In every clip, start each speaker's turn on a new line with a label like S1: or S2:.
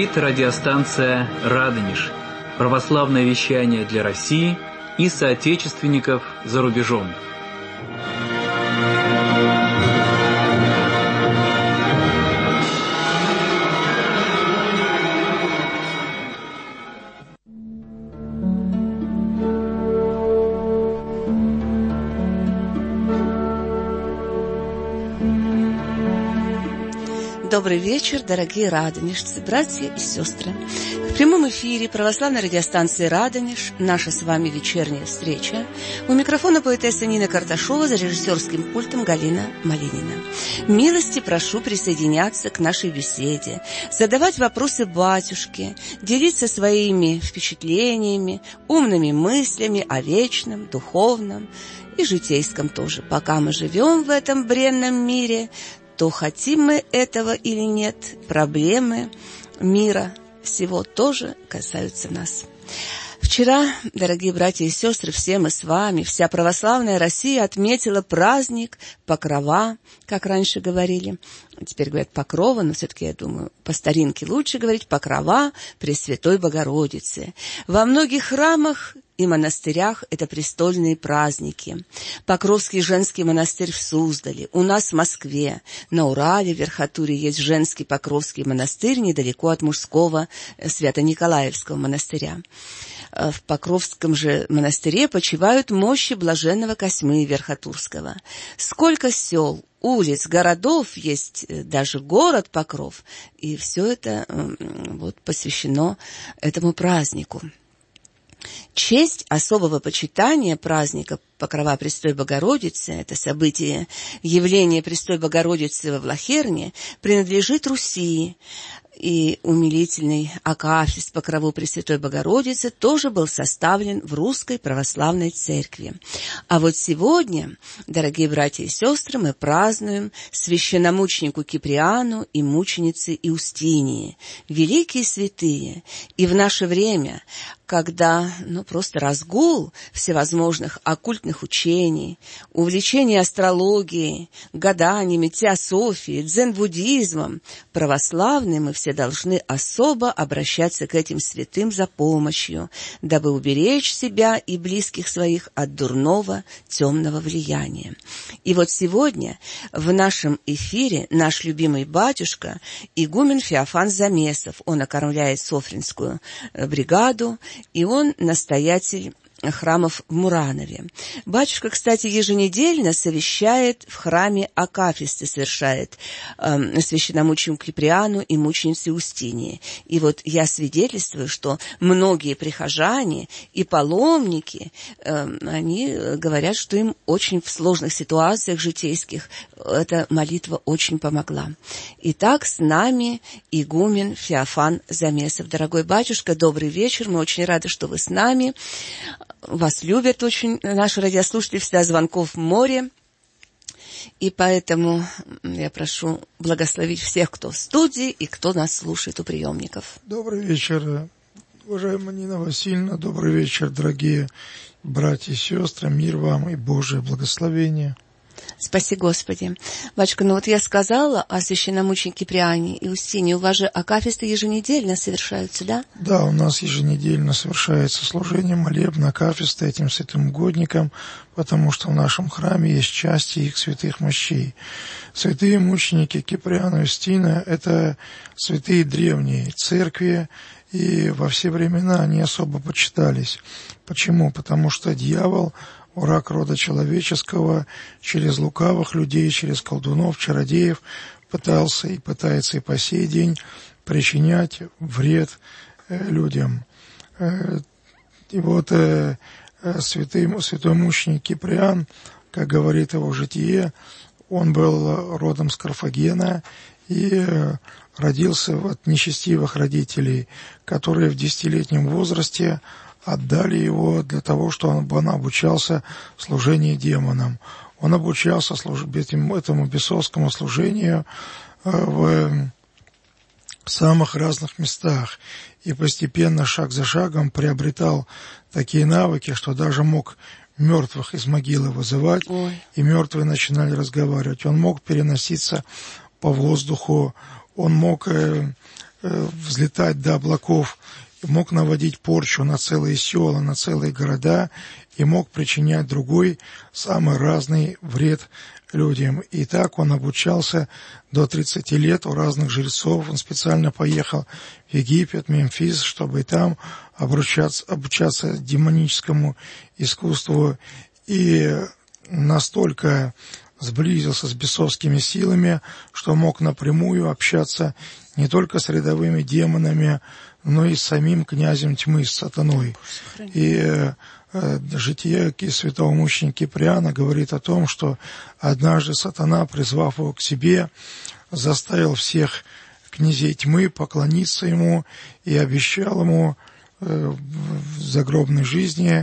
S1: говорит радиостанция «Радонеж». Православное вещание для России и соотечественников за рубежом.
S2: Добрый вечер, дорогие радонежцы, братья и сестры. В прямом эфире православной радиостанции «Радонеж» наша с вами вечерняя встреча. У микрофона поэтесса Нина Карташова, за режиссерским пультом Галина Малинина. Милости прошу присоединяться к нашей беседе, задавать вопросы батюшке, делиться своими впечатлениями, умными мыслями о вечном, духовном и житейском тоже. Пока мы живем в этом бренном мире, то хотим мы этого или нет, проблемы мира всего тоже касаются нас. Вчера, дорогие братья и сестры, все мы с вами, вся православная Россия отметила праздник Покрова, как раньше говорили. Теперь говорят Покрова, но все-таки, я думаю, по старинке лучше говорить Покрова Пресвятой Богородицы. Во многих храмах и монастырях это престольные праздники. Покровский женский монастырь в Суздале, у нас в Москве, на Урале, в Верхотуре есть женский Покровский монастырь недалеко от мужского Свято-Николаевского монастыря. В Покровском же монастыре почивают мощи блаженного Косьмы Верхотурского. Сколько сел, улиц, городов есть, даже город Покров, и все это посвящено этому празднику. Честь особого почитания праздника Покрова Престой Богородицы, это событие явления Престой Богородицы во Влахерне, принадлежит Руси. И умилительный акафист Покрову Пресвятой Богородицы тоже был составлен в Русской Православной Церкви. А вот сегодня, дорогие братья и сестры, мы празднуем священномученику Киприану и мученице Иустинии, великие святые. И в наше время, когда просто разгул всевозможных оккультных учений, увлечение астрологией, гаданиями, теософией, дзен-буддизмом, православные мы все должны особо обращаться к этим святым за помощью, дабы уберечь себя и близких своих от дурного, темного влияния. И вот сегодня в нашем эфире наш любимый батюшка, игумен Феофан Замесов, он окормляет Софринскую бригаду, и он настоятель храмов в Муранове. Батюшка, кстати, еженедельно совещает в храме акафисты, совершает священномученику Киприану и мученице Иустинии. И вот я свидетельствую, что многие прихожане и паломники, они говорят, что им очень в сложных ситуациях житейских эта молитва очень помогла. Итак, с нами игумен Феофан Замесов. Дорогой батюшка, добрый вечер, мы очень рады, что вы с нами. Вас любят очень наши радиослушатели, всегда звонков в море. И поэтому я прошу благословить всех, кто в студии и кто нас слушает у приемников.
S3: Добрый вечер, уважаемая Нина Васильевна. Добрый вечер, дорогие братья и сестры. Мир вам и Божие благословение.
S2: Спаси Господи. Батюшка, я сказала о священномученике Киприане и Иустинии. У вас же акафисты еженедельно совершаются, да?
S3: Да, у нас еженедельно совершается служение молебна акафиста этим святым угодникам, потому что в нашем храме есть части их святых мощей. Святые мученики Киприан и Иустина – это святые древние церкви, и во все времена они особо почитались. Почему? Потому что дьявол, враг рода человеческого, через лукавых людей, через колдунов, чародеев пытался и пытается и по сей день причинять вред людям. И вот святой мученик Киприан, как говорит его житие, он был родом с Карфагена и родился от нечестивых родителей, которые в 10-летнем возрасте отдали его для того, чтобы он обучался служению демонам. Он обучался этому бесовскому служению в самых разных местах и постепенно, шаг за шагом, приобретал такие навыки, что даже мог мертвых из могилы вызывать, и мертвые начинали разговаривать. Он мог переноситься по воздуху, он мог взлетать до облаков, мог наводить порчу на целые села, на целые города и мог причинять другой самый разный вред людям. И так он обучался до 30 лет у разных жрецов. Он специально поехал в Египет, Мемфис, чтобы и там обучаться демоническому искусству. И настолько сблизился с бесовскими силами, что мог напрямую общаться не только с рядовыми демонами, но и с самим князем тьмы, с сатаной. И житие святого мученика Киприана говорит о том, что однажды сатана, призвав его к себе, заставил всех князей тьмы поклониться ему и обещал ему в загробной жизни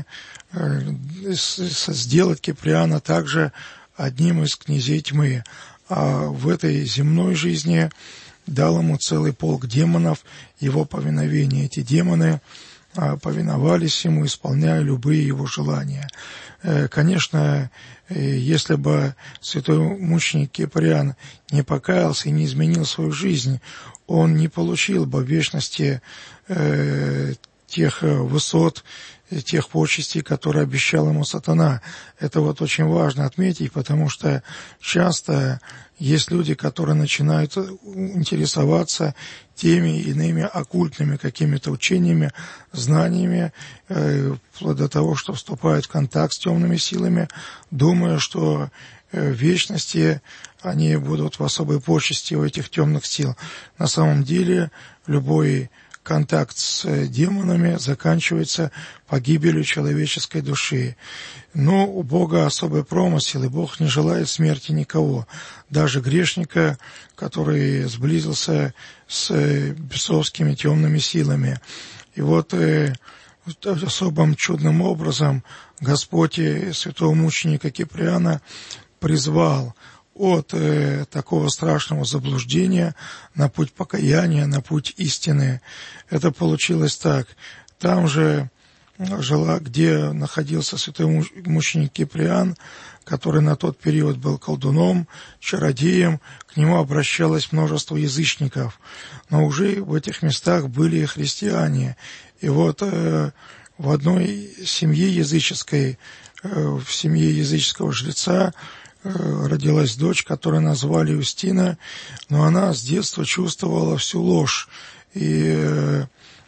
S3: сделать Киприана также одним из князей тьмы. А в этой земной жизни дал ему целый полк демонов его повиновения. Эти демоны повиновались ему, исполняя любые его желания. Конечно, если бы святой мученик Киприан не покаялся и не изменил свою жизнь, он не получил бы в вечности тех высот, тех почестей, которые обещал ему сатана. Это вот очень важно отметить, потому что часто есть люди, которые начинают интересоваться теми иными оккультными какими-то учениями, знаниями, вплоть до того, что вступают в контакт с темными силами, думая, что в вечности они будут в особой почести у этих темных сил. На самом деле любой контакт с демонами заканчивается погибелью человеческой души. Но у Бога особый промысел, и Бог не желает смерти никого, даже грешника, который сблизился с бесовскими темными силами. И вот особым чудным образом Господь святого мученика Киприана призвал от такого страшного заблуждения на путь покаяния, на путь истины. Это получилось так. Там же жила, где находился святой мученик Киприан, который на тот период был колдуном, чародеем, к нему обращалось множество язычников. Но уже в этих местах были и христиане. И вот в одной семье языческой, в семье языческого жреца, родилась дочь, которую назвали Юстина, но она с детства чувствовала всю ложь и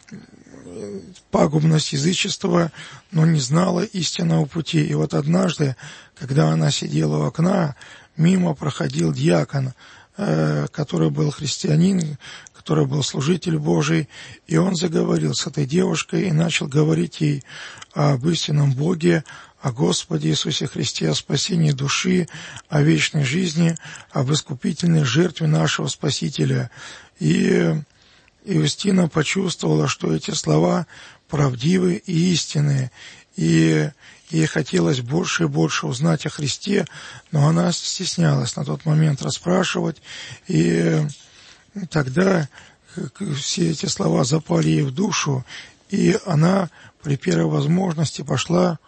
S3: пагубность язычества, но не знала истинного пути. И вот однажды, когда она сидела у окна, мимо проходил диакон, который был христианин, который был служитель Божий, и он заговорил с этой девушкой и начал говорить ей об истинном Боге, о Господе Иисусе Христе, о спасении души, о вечной жизни, об искупительной жертве нашего Спасителя. И Юстина почувствовала, что эти слова правдивы и истинные, и ей хотелось больше и больше узнать о Христе, но она стеснялась на тот момент расспрашивать, и тогда все эти слова запали ей в душу, и она при первой возможности пошла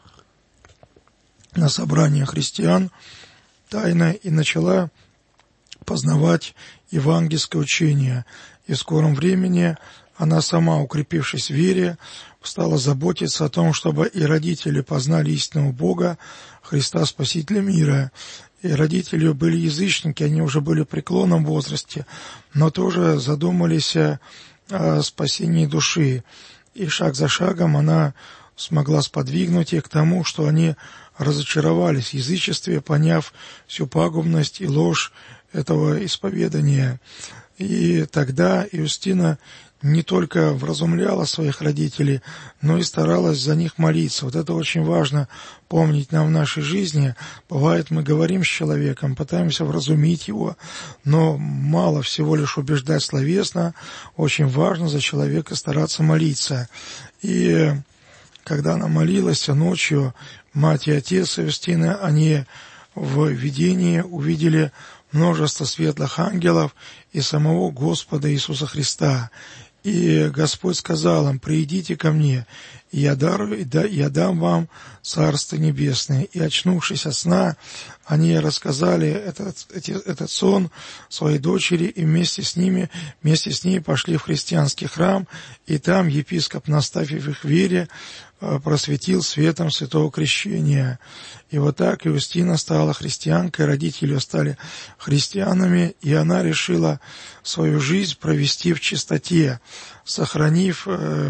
S3: на собрание христиан тайно и начала познавать евангельское учение. И в скором времени она сама, укрепившись в вере, стала заботиться о том, чтобы и родители познали истинного Бога, Христа Спасителя мира. И родители были язычники, они уже были в преклонном возрасте, но тоже задумались о спасении души. И шаг за шагом она смогла сподвигнуть их к тому, что они разочаровались в язычестве, поняв всю пагубность и ложь этого исповедания. И тогда Юстина не только вразумляла своих родителей, но и старалась за них молиться. Вот это очень важно помнить нам в нашей жизни. Бывает, мы говорим с человеком, пытаемся вразумить его, но мало всего лишь убеждать словесно. Очень важно за человека стараться молиться. И когда она молилась ночью, мать и отец Юстины, они в видении увидели множество светлых ангелов и самого Господа Иисуса Христа. И Господь сказал им: «Придите ко мне, и я дам вам Царство Небесное». И, очнувшись от сна, они рассказали этот сон своей дочери, и вместе с ней пошли в христианский храм, и там епископ, наставив их в вере, просветил светом святого крещения. И вот так Иустина стала христианкой, родители ее стали христианами, и она решила свою жизнь провести в чистоте, сохранив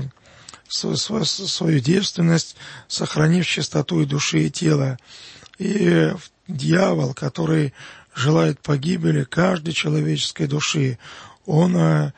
S3: свою девственность, сохранив чистоту и души, и тела. И дьявол, который желает погибели каждой человеческой души, он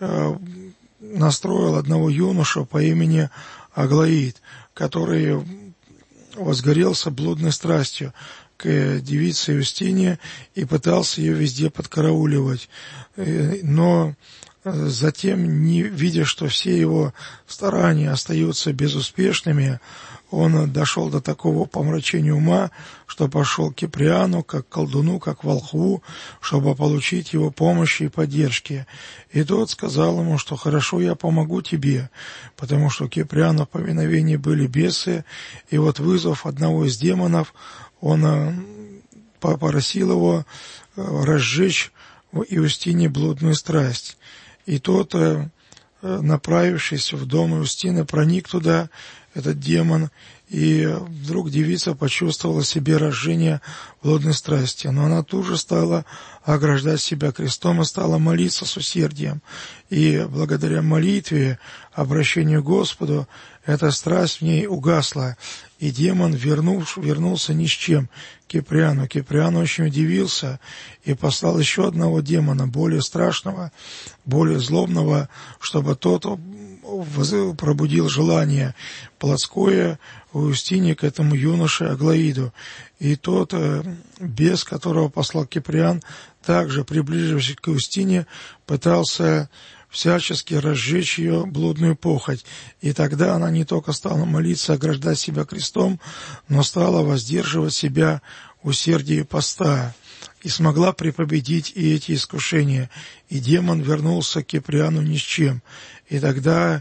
S3: настроил одного юношу по имени Аглаид, который возгорелся блудной страстью к девице Иустине и пытался ее везде подкарауливать. Но затем, не видя, что все его старания остаются безуспешными, он дошел до такого помрачения ума, что пошел к Киприану, как к колдуну, как к волхву, чтобы получить его помощи и поддержки. И тот сказал ему, что «хорошо, я помогу тебе», потому что у Киприана в повиновении были бесы, и вот, вызвав одного из демонов, он попросил его разжечь в Иустине блудную страсть. И тот, направившись в дом Иустины, проник туда, этот демон, и вдруг девица почувствовала в себе разжение блудной страсти. Но она тут же стала ограждать себя крестом и стала молиться с усердием. И благодаря молитве, обращению к Господу, эта страсть в ней угасла. И демон вернулся ни с чем к Киприану. Киприан очень удивился и послал еще одного демона, более страшного, более злобного, чтобы тот пробудил желание плотское у Иустине к этому юноше Аглаиду. И тот бес, которого послал Киприан, также, приближившись к Иустине, пытался всячески разжечь ее блудную похоть. И тогда она не только стала молиться, ограждать себя крестом, но стала воздерживать себя усердие поста, и смогла препобедить и эти искушения. И демон вернулся к Киприану ни с чем. И тогда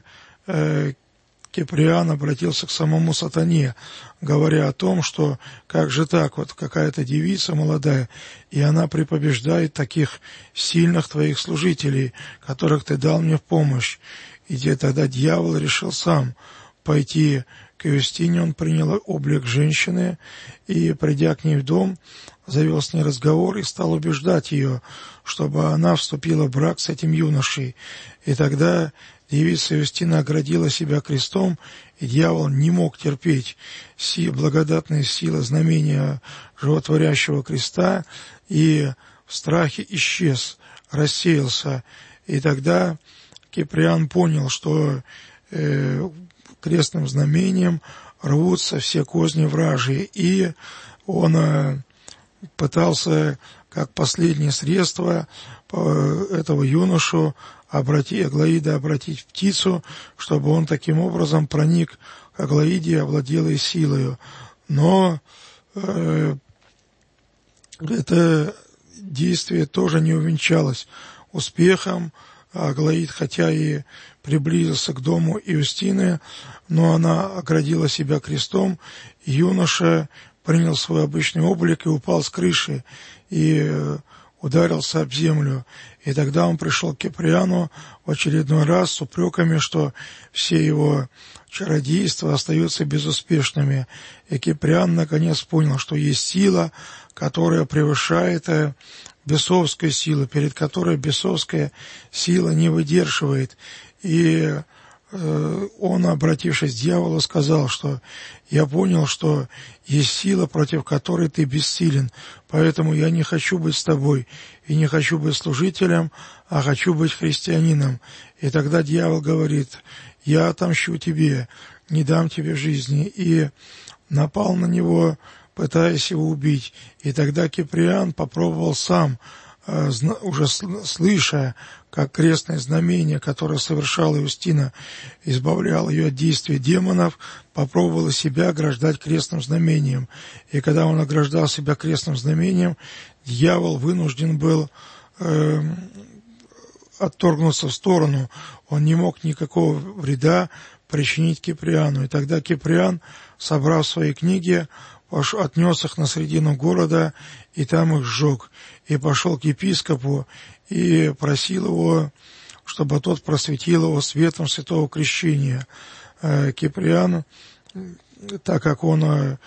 S3: Киприан обратился к самому сатане, говоря о том, что как же так, вот какая-то девица молодая, и она препобеждает таких сильных твоих служителей, которых ты дал мне в помощь. И тогда дьявол решил сам пойти к Иустине, он принял облик женщины, и, придя к ней в дом, завел с ней разговор и стал убеждать ее, чтобы она вступила в брак с этим юношей. И тогда девица Иустина оградила себя крестом, и дьявол не мог терпеть благодатные силы знамения животворящего креста, и в страхе исчез, рассеялся. И тогда Киприан понял, что крестным знамением рвутся все козни вражьи, и он пытался, как последнее средство, этого юношу Аглаида обратить в птицу, чтобы он таким образом проник к Аглаиде и овладел ей силою. Но это действие тоже не увенчалось успехом. Аглаид, хотя и приблизился к дому Иустины, но она оградила себя крестом, и юноша принял свой обычный облик и упал с крыши, и ударился об землю. И тогда он пришел к Киприану в очередной раз с упреками, что все его чародейства остаются безуспешными. И Киприан наконец понял, что есть сила, которая превышает бесовскую силу, перед которой бесовская сила не выдерживает. И он, обратившись к дьяволу, сказал, что «я понял, что есть сила, против которой ты бессилен, поэтому я не хочу быть с тобой, и не хочу быть служителем, а хочу быть христианином». И тогда дьявол говорит: «Я отомщу тебе, не дам тебе жизни», и напал на него, пытаясь его убить. И тогда Киприан попробовал сам, уже слыша, как крестное знамение, которое совершала Иустина, избавляло ее от действия демонов, попробовал себя ограждать крестным знамением. И когда он ограждал себя крестным знамением, дьявол вынужден был отторгнуться в сторону, он не мог никакого вреда причинить Киприану. И тогда Киприан, собрав свои книги, отнес их на середину города и там их сжег. И пошел к епископу и просил его, чтобы тот просветил его светом святого крещения. Киприан, так как он,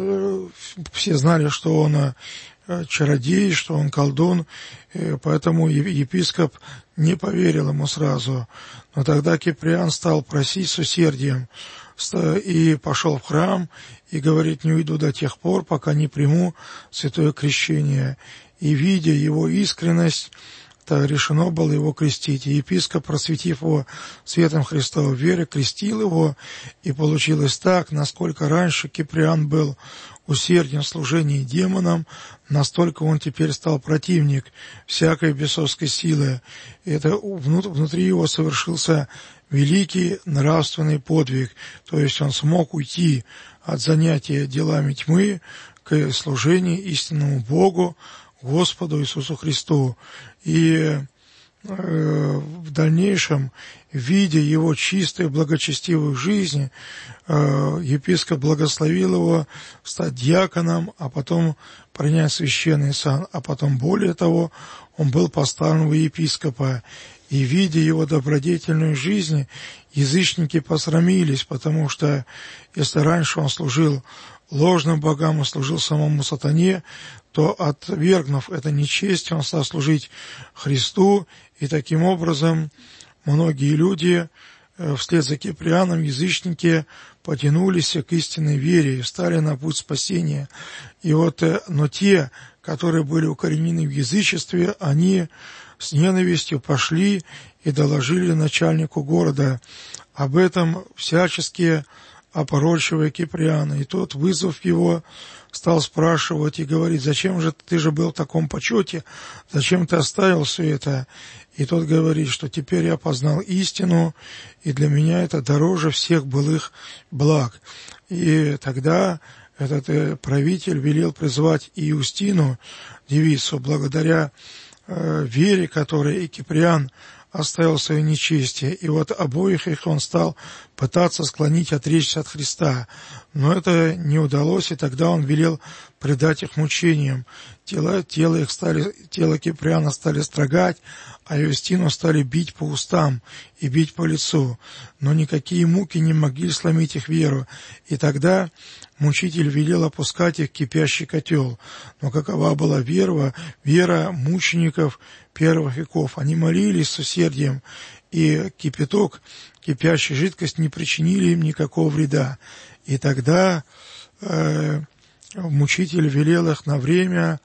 S3: все знали, что он чародей, что он колдун, поэтому епископ не поверил ему сразу. Но тогда Киприан стал просить с усердием и пошел в храм и говорит: не уйду до тех пор, пока не приму святое крещение. И, видя его искренность, то решено было его крестить. И епископ, просветив его светом Христовой веры, крестил его, и получилось так: насколько раньше Киприан был усерден в служении демонам, настолько он теперь стал противник всякой бесовской силы. И это внутри его совершился великий нравственный подвиг, то есть он смог уйти от занятия делами тьмы к служению истинному Богу, Господу Иисусу Христу. И в дальнейшем, видя его чистую, благочестивую жизнь, епископ благословил его стать диаконом, а потом принять священный сан, а потом, более того, он был поставлен в епископа. И, видя его добродетельную жизнь, язычники посрамились, потому что если раньше он служил ложным богам и служил самому сатане, то, отвергнув это нечестие, он стал служить Христу, и таким образом многие люди, вслед за Киприаном, язычники, потянулись к истинной вере и встали на путь спасения. И вот, но те, которые были укоренены в язычестве, они с ненавистью пошли и доложили начальнику города об этом, всячески опорочивая Киприана. И тот, вызвав его, стал спрашивать и говорить: зачем же ты же был в таком почете, зачем ты оставил все это? И тот говорит, что теперь я познал истину, и для меня это дороже всех былых благ. И тогда этот правитель велел призвать Иустину, девицу, благодаря вере, которой и Киприан оставил свое нечестие. И вот обоих их он стал пытаться склонить отречься от Христа. Но это не удалось, и тогда он велел предать их мучениям. Тело Киприана стали строгать, а Иустину стали бить по устам и бить по лицу. Но никакие муки не могли сломить их веру. И тогда мучитель велел опускать их в кипящий котел. Но какова была вера мучеников первых веков? Они молились с усердием, и кипяток, кипящая жидкость не причинили им никакого вреда. И тогда мучитель велел их на время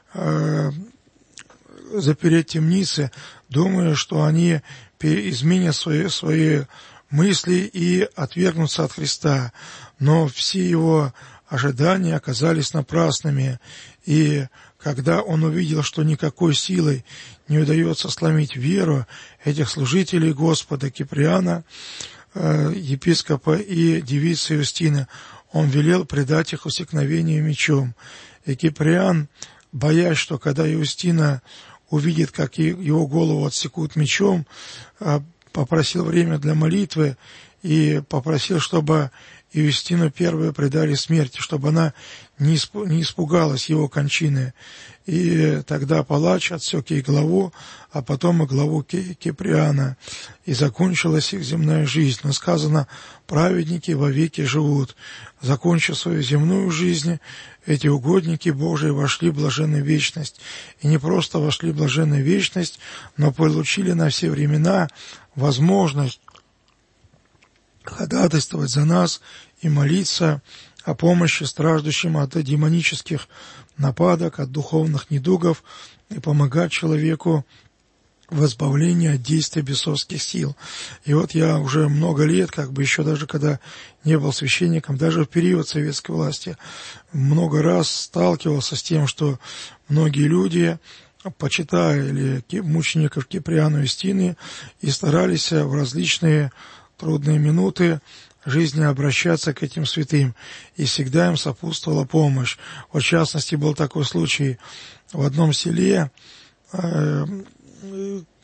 S3: запереть в темнице, думая, что они изменят свои мысли и отвергнутся от Христа. Но все его ожидания оказались напрасными, и когда он увидел, что никакой силой не удается сломить веру этих служителей Господа, Киприана, епископа и девицы Иустины, он велел предать их усекновению мечом. И Киприан, боясь, что когда Иустина увидит, как его голову отсекут мечом, попросил время для молитвы и попросил, чтобы Иустину первую предали смерти, чтобы она не испугалась его кончины. И тогда палач отсек ей голову, а потом и голову Киприана, и закончилась их земная жизнь. Но сказано: праведники вовеки живут. Закончив свою земную жизнь, эти угодники Божии вошли в блаженную вечность. И не просто вошли в блаженную вечность, но получили на все времена возможность ходатайствовать за нас и молиться о помощи страждущим от демонических нападок, от духовных недугов, и помогать человеку в избавлении от действия бесовских сил. И вот я уже много лет, еще даже когда не был священником, даже в период советской власти, много раз сталкивался с тем, что многие люди, почитали мучеников Киприана и Иустины, и старались в различные трудные минуты жизни обращаться к этим святым, и всегда им сопутствовала помощь. Вот, в частности, был такой случай в одном селе.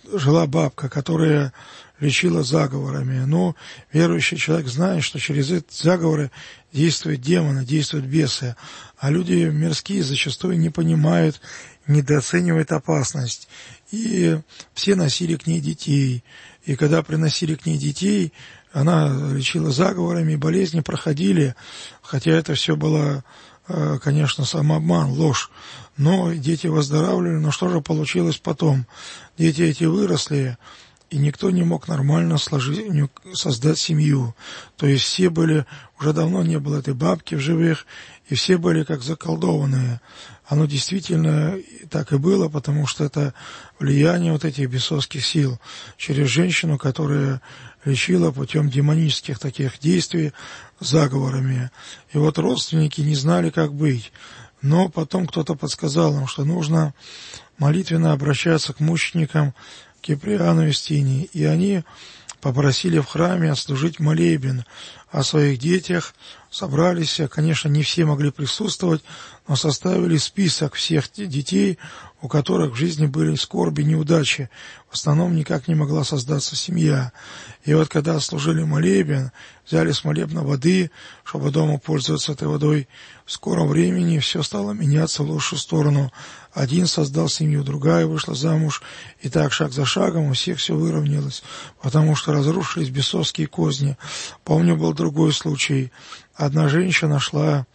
S3: жила бабка, которая лечила заговорами. Но верующий человек знает, что через эти заговоры действуют демоны, действуют бесы. А люди мирские зачастую не понимают, недооценивают опасность. И все носили к ней детей. И когда приносили к ней детей, она лечила заговорами, болезни проходили. Хотя это все было, конечно, самообман, ложь. Но дети выздоравливали. Но что же получилось потом? Дети эти выросли, и никто не мог нормально создать семью. То есть все были, уже давно не было этой бабки в живых, и все были как заколдованные. Оно действительно так и было, потому что это влияние вот этих бесовских сил через женщину, которая лечила путем демонических таких действий заговорами. И вот родственники не знали, как быть. Но потом кто-то подсказал им, что нужно молитвенно обращаться к мученикам Киприану и Юстинии. И они попросили в храме отслужить молебен о своих детях, собрались, конечно, не все могли присутствовать, но составили список всех детей, у которых в жизни были скорби, неудачи. В основном никак не могла создаться семья. И вот когда отслужили молебен, взяли с молебна воды, чтобы дома пользоваться этой водой, в скором времени все стало меняться в лучшую сторону. Один создал семью, другая вышла замуж, и так шаг за шагом у всех все выровнялось, потому что разрушились бесовские козни. Помню, был другой случай. Одна женщина шла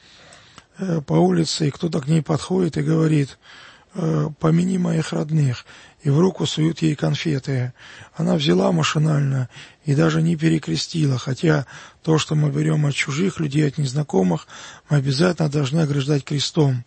S3: по улице, и кто-то к ней подходит и говорит: «Помяни моих родных», и в руку суют ей конфеты. Она взяла машинально и даже не перекрестила, хотя то, что мы берем от чужих людей, от незнакомых, мы обязательно должны ограждать крестом.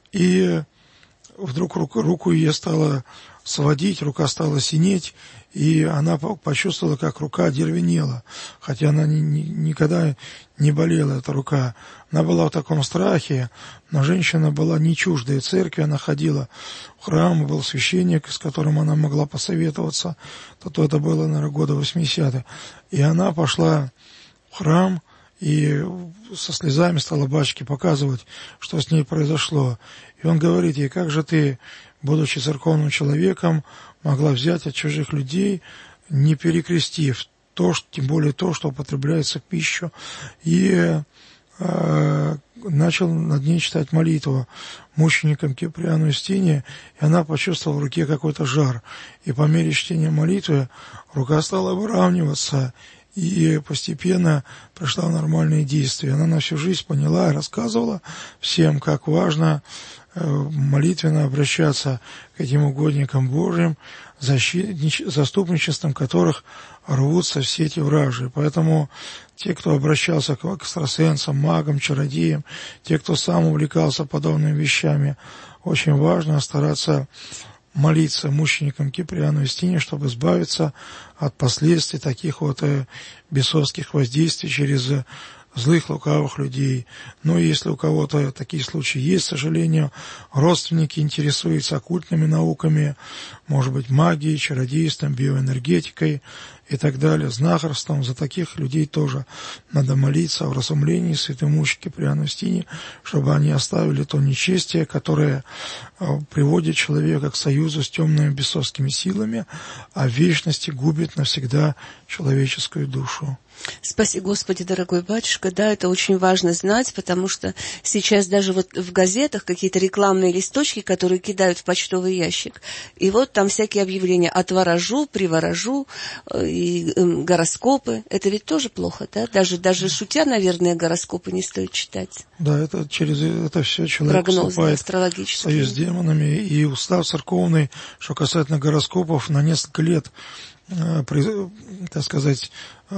S3: И вдруг руку ее стало сводить, рука стала синеть, и она почувствовала, как рука одервенела, хотя она никогда не болела, эта рука. Она была в таком страхе, но женщина была не чуждая церкви, она ходила в храм, был священник, с которым она могла посоветоваться, то это было, наверное, года 80-е, и она пошла в храм и со слезами стала батюшке показывать, что с ней произошло. И он говорит ей: как же ты, будучи церковным человеком, могла взять от чужих людей, не перекрестив то, тем более то, что употребляется в пищу. И начал над ней читать молитву мученикам Киприану и Юстинии, и она почувствовала в руке какой-то жар. И по мере чтения молитвы рука стала выравниваться, и постепенно пришла в нормальные действия. Она на всю жизнь поняла и рассказывала всем, как важно молитвенно обращаться к этим угодникам Божьим, заступничеством которых рвутся все эти вражи. Поэтому те, кто обращался к экстрасенсам, магам, чародеям, те, кто сам увлекался подобными вещами, очень важно стараться молиться мученикам Киприану и Юстинии, чтобы избавиться от последствий таких вот бесовских воздействий через злых, лукавых людей. Но если у кого-то такие случаи есть, к сожалению, родственники интересуются оккультными науками, может быть, магией, чародейством, биоэнергетикой и так далее, знахарством, за таких людей тоже надо молиться о вразумлении святой мученики Киприана и Юстинии, чтобы они оставили то нечестие, которое приводит человека к союзу с темными бесовскими силами, а в вечности губит навсегда человеческую душу.
S2: Спаси Господи, дорогой батюшка, да, это очень важно знать, потому что сейчас даже вот в газетах какие-то рекламные листочки, которые кидают в почтовый ящик, и вот там всякие объявления: отворожу, приворожу, и гороскопы. Это ведь тоже плохо, да? Даже шутя, наверное, гороскопы не стоит читать.
S3: Да, это через это все человек вступает в союз с демонами, и устав церковный, что касательно гороскопов, на несколько лет, так сказать,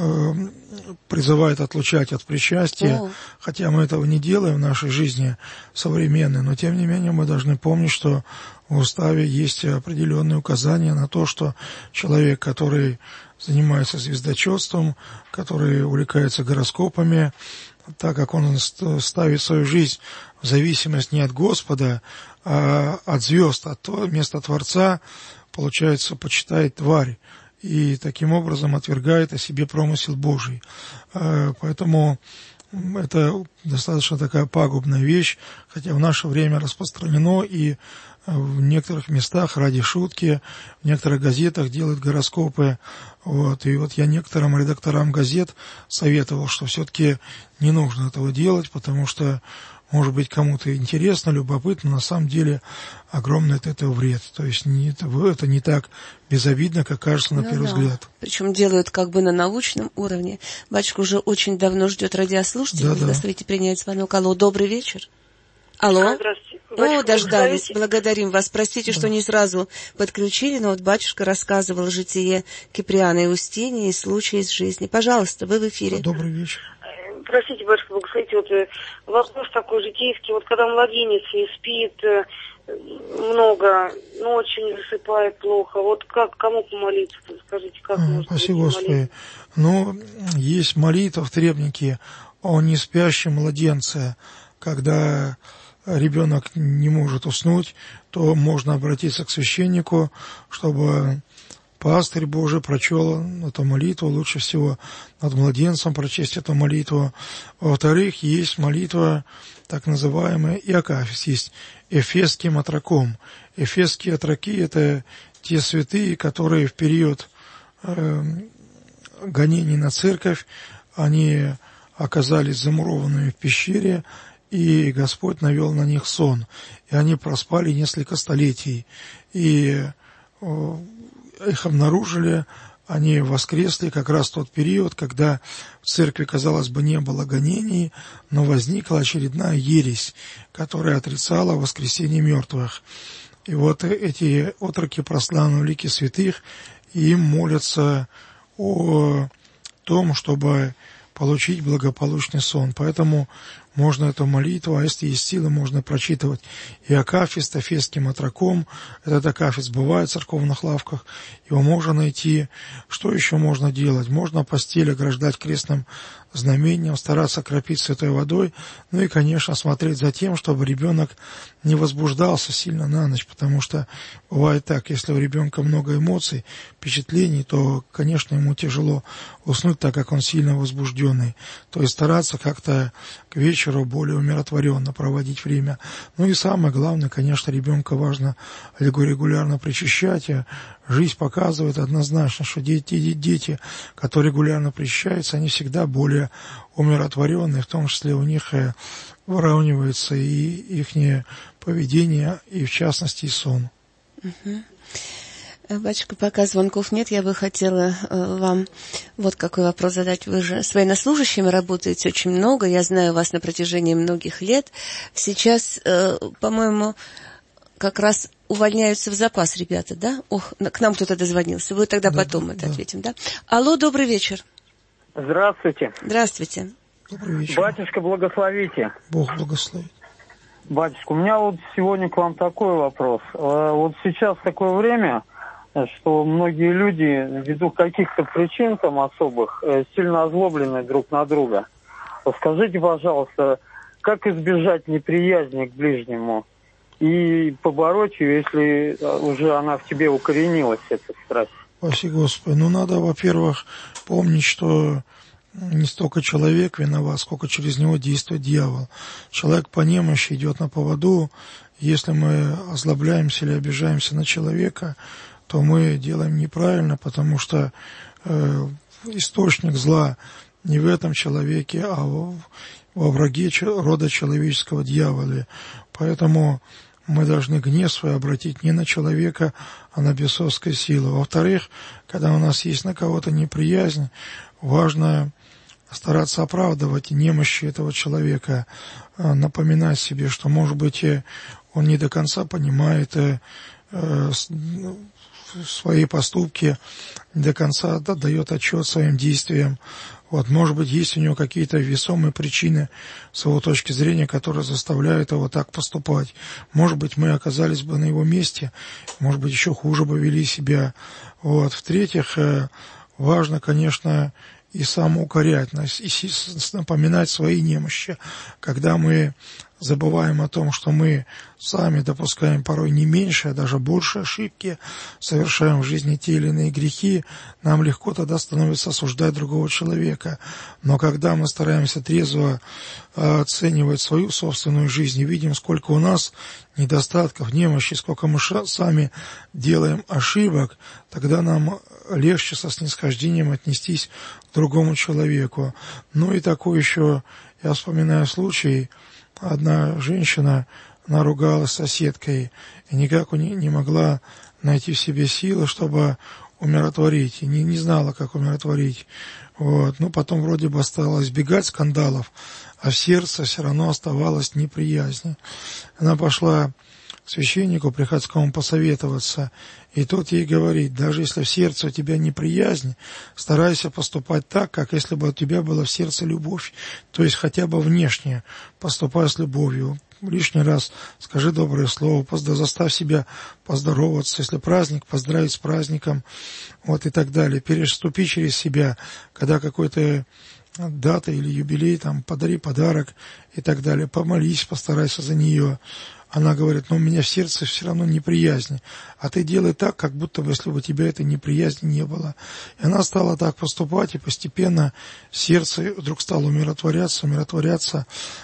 S3: призывает отлучать от причастия, хотя мы этого не делаем в нашей жизни современной, но тем не менее мы должны помнить, что в уставе есть определенные указания на то, что человек, который занимается звездочетством, который увлекается гороскопами, так как он ставит свою жизнь в зависимость не от Господа, а от звезд, от места Творца, получается, почитает тварь, и таким образом отвергает о себе промысел Божий. Поэтому это достаточно такая пагубная вещь, хотя в наше время распространено и в некоторых местах ради шутки, в некоторых газетах делают гороскопы. Вот. И вот я некоторым редакторам газет советовал, что все-таки не нужно этого делать, потому что, может быть, кому-то интересно, любопытно, на самом деле огромный от этого вред. То есть это не так безобидно, как кажется на первый взгляд.
S2: Причем делают как бы на научном уровне. Батюшка уже очень давно ждет радиослушателей. Вы доставите принять звонок. Алло, добрый вечер. Алло.
S4: Здравствуйте.
S2: О, дождались. Благодарим вас. Простите, что не сразу подключили, но вот батюшка рассказывал житие Киприана и Устинии и случаи из жизни. Пожалуйста, вы в эфире.
S3: Добрый вечер.
S4: Простите, батюшка, благословите, вот вопрос такой житейский. Вот когда младенец не спит много, ночью не засыпает плохо, вот кому помолиться? Скажите, как можно?
S3: Спасибо, Господи. Ну, есть молитва в требнике о неспящем младенце. Когда ребенок не может уснуть, то можно обратиться к священнику, чтобы пастырь Божий прочел эту молитву, лучше всего над младенцем прочесть эту молитву. Во-вторых, есть молитва, так называемая Иакафист, есть Эфесским отроком. Эфесские отроки – это те святые, которые в период гонений на церковь, они оказались замурованными в пещере, и Господь навел на них сон, и они проспали несколько столетий, и их обнаружили, они воскресли как раз в тот период, когда в церкви, казалось бы, не было гонений, но возникла очередная ересь, которая отрицала воскресение мертвых. И вот эти отроки прославлены в лике святых, и им молятся о том, чтобы получить благополучный сон. Поэтому можно эту молитву, а если есть силы, можно прочитывать Иакафист Эфесским отроком. Этот Иакафист бывает в церковных лавках, его можно найти. Что еще можно делать? Можно постель ограждать крестным знамением, стараться кропить святой водой, ну и, конечно, смотреть за тем, чтобы ребенок не возбуждался сильно на ночь, потому что бывает так, если у ребенка много эмоций, впечатлений, то, конечно, ему тяжело уснуть, так как он сильно возбужденный. То есть стараться как-то к вечеру более умиротворенно проводить время. Ну и самое главное, конечно, ребенка важно регулярно причащать. Жизнь показывает однозначно, что дети, которые регулярно причащаются, они всегда более умиротворенные, в том числе у них выравнивается и их поведение, и в частности и сон.
S2: Батюшка, пока звонков нет, я бы хотела вам вот какой вопрос задать. Вы же с военнослужащими работаете очень много, я знаю вас на протяжении многих лет. Сейчас, по-моему, как раз увольняются в запас ребята, да? К нам кто-то дозвонился. Вы тогда потом ответим, да? Алло, добрый вечер.
S5: Здравствуйте.
S2: Здравствуйте.
S3: Добрый вечер.
S5: Батюшка, благословите.
S3: Бог благословит.
S5: Батюшка, у меня вот сегодня к вам такой вопрос. Вот сейчас такое время, что многие люди, ввиду каких-то причин там особых, сильно озлоблены друг на друга. Скажите, пожалуйста, как избежать неприязни к ближнему и побороть ее, если уже она в тебе укоренилась, эта страсть?
S3: Спасибо, Господи. Ну, надо, во-первых, помнить, что не столько человек виноват, сколько через него действует дьявол. Человек по немощи идет на поводу. Если мы озлобляемся или обижаемся на человека, то мы делаем неправильно, потому что источник зла не в этом человеке, а во враге рода человеческого дьявола. Поэтому мы должны гнев свой обратить не на человека, а на бесовскую силу. Во-вторых, когда у нас есть на кого-то неприязнь, важно стараться оправдывать немощи этого человека, напоминать себе, что, может быть, он не до конца понимает свои поступки, не до конца дает отчет своим действиям. Вот, может быть, есть у него какие-то весомые причины с его точки зрения, которые заставляют его так поступать. Может быть, мы оказались бы на его месте, может быть, еще хуже бы вели себя. Вот. В-третьих, важно, конечно, и самоукорять, и напоминать свои немощи. Когда мы забываем о том, что мы сами допускаем порой не меньше, а даже больше ошибки, совершаем в жизни те или иные грехи, нам легко тогда становится осуждать другого человека. Но когда мы стараемся трезво оценивать свою собственную жизнь и видим, сколько у нас недостатков, немощи, сколько мы сами делаем ошибок, тогда нам легче со снисхождением отнестись к другому человеку. Ну и такой еще, я вспоминаю случай, одна женщина, она ругалась с соседкой и никак не могла найти в себе силы, чтобы умиротворить, и не знала, как умиротворить. Вот. Ну, потом вроде бы стала избегать скандалов, а в сердце все равно оставалась неприязнь. Она пошла к священнику приходскому посоветоваться, и тот ей говорит: даже если в сердце у тебя неприязнь, старайся поступать так, как если бы у тебя была в сердце любовь, то есть хотя бы внешне поступай с любовью. Лишний раз скажи доброе слово, заставь себя поздороваться, если праздник, поздравить с праздником, вот и так далее. Переступи через себя, когда какой-то дата или юбилей, там, подари подарок и так далее, помолись, постарайся за нее. Она говорит: но у меня в сердце все равно неприязнь, а ты делай так, как будто бы, если бы у тебя этой неприязни не было. И она стала так поступать, и постепенно сердце вдруг стало умиротворяться,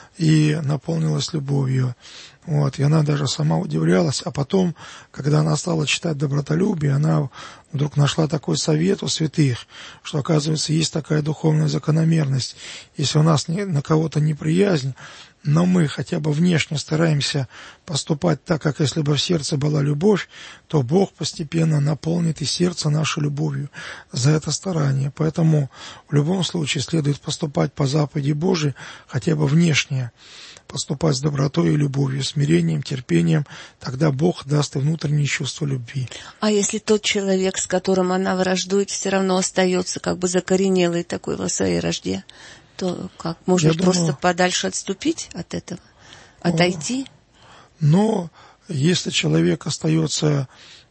S3: и наполнилось любовью. Вот, и она даже сама удивлялась, а потом, когда она стала читать добротолюбие, она вдруг нашла такой совет у святых, что, оказывается, есть такая духовная закономерность. Если у нас на кого-то неприязнь, но мы хотя бы внешне стараемся поступать так, как если бы в сердце была любовь, то Бог постепенно наполнит и сердце наше любовью за это старание. Поэтому в любом случае следует поступать по заповеди Божией, хотя бы внешне, поступать с добротой и любовью, смирением, терпением, тогда Бог даст и внутреннее чувство любви.
S2: А если тот человек, с которым она враждует, все равно остается как бы закоренелый такой во своей вражде, то как? Можно просто подальше отступить от этого? Отойти?
S3: Но если человек остается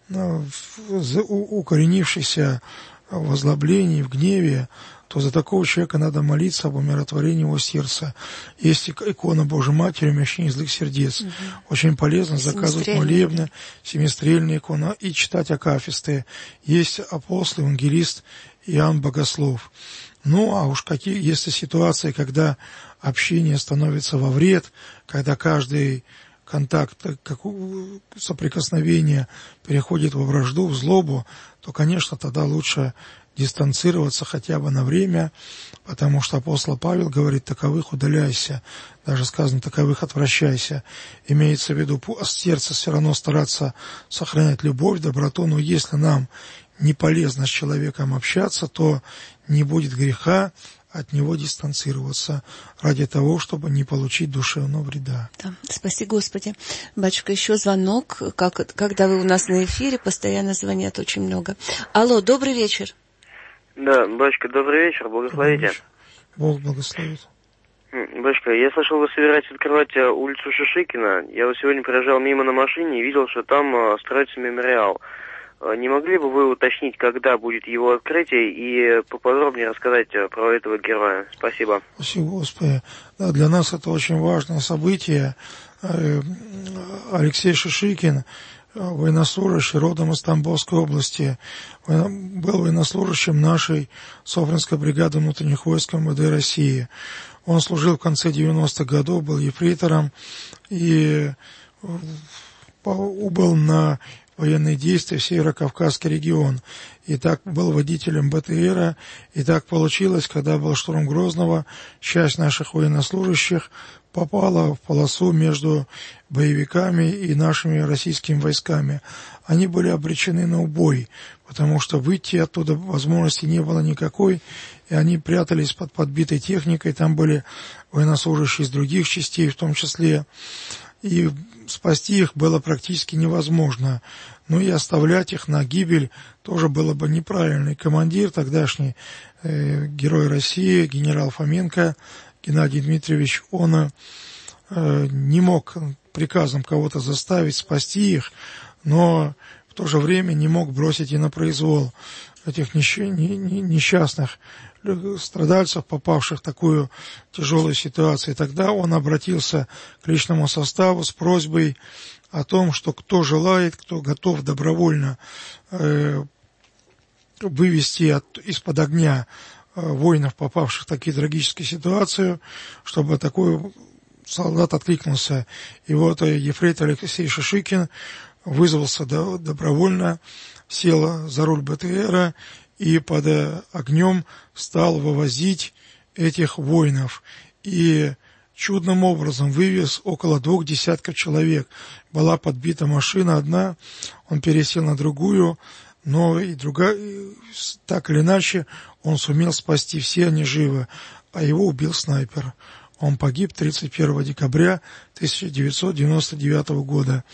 S3: укоренившийся в озлоблении, в гневе, то за такого человека надо молиться об умиротворении его сердца. Есть икона Божией Матери, умящение злых сердец. Очень полезно заказывать молебны, семистрельная икона, и читать акафисты. Есть апостол, евангелист Иоанн Богослов. Ну, а уж если ситуации, когда общение становится во вред, когда каждый контакт, соприкосновение переходит во вражду, в злобу, то, конечно, тогда лучше дистанцироваться хотя бы на время, потому что апостол Павел говорит: таковых удаляйся, даже сказано: таковых отвращайся. Имеется в виду, от сердца все равно стараться сохранять любовь, доброту, но если нам не полезно с человеком общаться, то не будет греха от него дистанцироваться ради того, чтобы не получить душевного вреда.
S2: Да. Спаси Господи. Батюшка, еще звонок. Когда вы у нас на эфире, постоянно звонят очень много. Алло, добрый вечер.
S6: Да, батюшка, добрый вечер, благословите.
S3: Бог благословит.
S6: Батюшка, я слышал, вы собираетесь открывать улицу Шишикина. Я вот сегодня проезжал мимо на машине и видел, что там строится мемориал. Не могли бы вы уточнить, когда будет его открытие, и поподробнее рассказать про этого героя? Спасибо.
S3: Спасибо, Господи. Да, для нас это очень важное событие. Алексей Шишикин, военнослужащий, родом из Тамбовской области, был военнослужащим нашей Софринской бригады внутренних войск МВД России. Он служил в конце 90-х годов, был ефрейтором и убыл на военные действия в Северо-Кавказский регион. И так был водителем БТРа. И так получилось, когда был штурм Грозного, часть наших военнослужащих попала в полосу между боевиками и нашими российскими войсками. Они были обречены на убой, потому что выйти оттуда возможности не было никакой, и они прятались под подбитой техникой. Там были военнослужащие из других частей, в том числе, и спасти их было практически невозможно. Ну и оставлять их на гибель тоже было бы неправильно. И командир тогдашний, герой России, генерал Фоменко Геннадий Дмитриевич, он не мог приказом кого-то заставить спасти их, но в то же время не мог бросить и на произвол этих несчастных страдальцев, попавших в такую тяжелую ситуацию. И тогда он обратился к личному составу с просьбой о том, что кто желает, кто готов добровольно вывести из-под огня воинов, попавших в такие трагические ситуации, чтобы такой солдат откликнулся. И вот ефрейтор Алексей Шишикин вызвался добровольно, сел за руль БТРа и под огнем стал вывозить этих воинов. И чудным образом вывез около 2 десятков человек. Была подбита машина одна, он пересел на другую, но и другая, так или иначе, он сумел спасти, все они живы, а его убил снайпер. Он погиб 31 декабря 1999 года.